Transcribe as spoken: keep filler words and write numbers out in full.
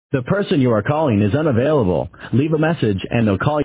The person you are calling is unavailable. Leave a message and they'll call you.